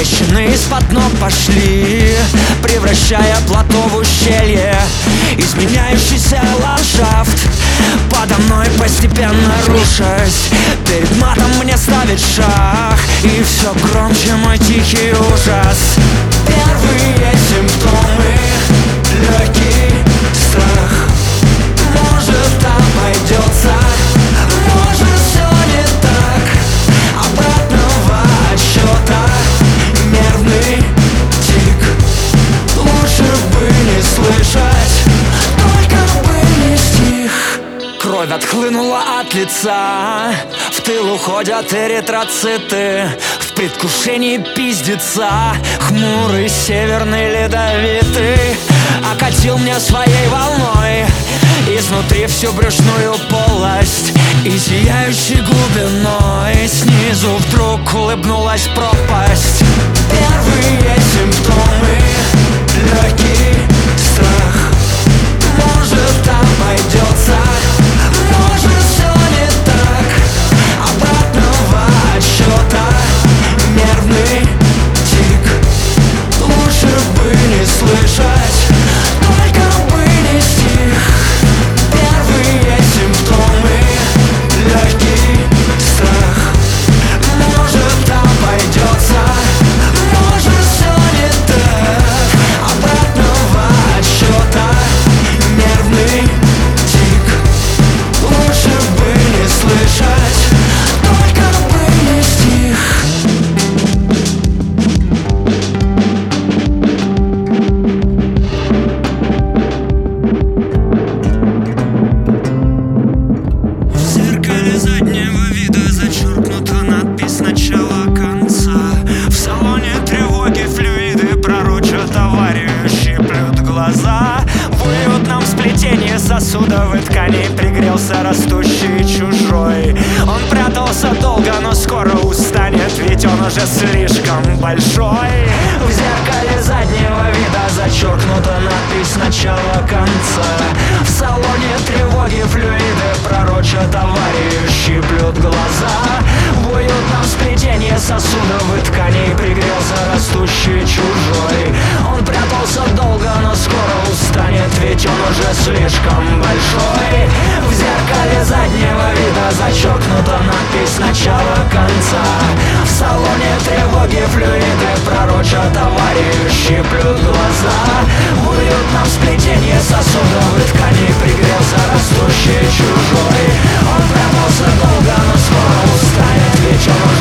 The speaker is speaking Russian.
Трещины из-под ног пошли, превращая плато в ущелье. Изменяющийся ландшафт подо мной постепенно рушась. Перед матом мне ставит шаг, и все громче мой тихий ужас. Первые симптомы, легкий страх. Может, обойдется, может, все не так. Обратного отсчета нервный тик. Лучше бы не слышать, только бы не стих. Кровь отхлынула от лица, в тыл уходят эритроциты. В предвкушении пиздеца хмурый северный ледовитый окатил меня своей волной изнутри всю брюшную полость. И сияющей глубиной снизу вдруг улыбнулась пропасть. Первые симптомы, легкий страх. Может, обойдется, может, все не так. Обратного отсчета нервный тик. Лучше бы не слышать, только бы не стих. Первые симптомы, легкий страх. Может, обойдется, может, все не так. Обратного отсчета нервный тик. Лучше бы не слышать, только бы не стих. В зеркале заднего вида зачеркнута надпись начала конца. В салоне тревоги флюиды пророчат аварию, щиплют глаза. В уютном сплетении сосудов и тканей пригрелся растущий чужой. Он прятался долго, но скоро устанет, ведь он уже слишком большой. В зеркале заднего вида зачеркнута надпись начала конца. В салоне тревоги флюиды пророчат аварию, щиплют глаза. В уютном сплетении сосудов и тканей пригрелся растущий чужой. Он прятался долго, но скоро устанет, ведь он уже слишком большой. В зеркале заднего вида зачеркнута надпись начала конца. В салоне тревоги флюиды пророчат аварию, щиплют глаза. В уютном сплетении сосудов и тканей пригрелся растущий чужой. Он прятался долго, но скоро устанет, ведь он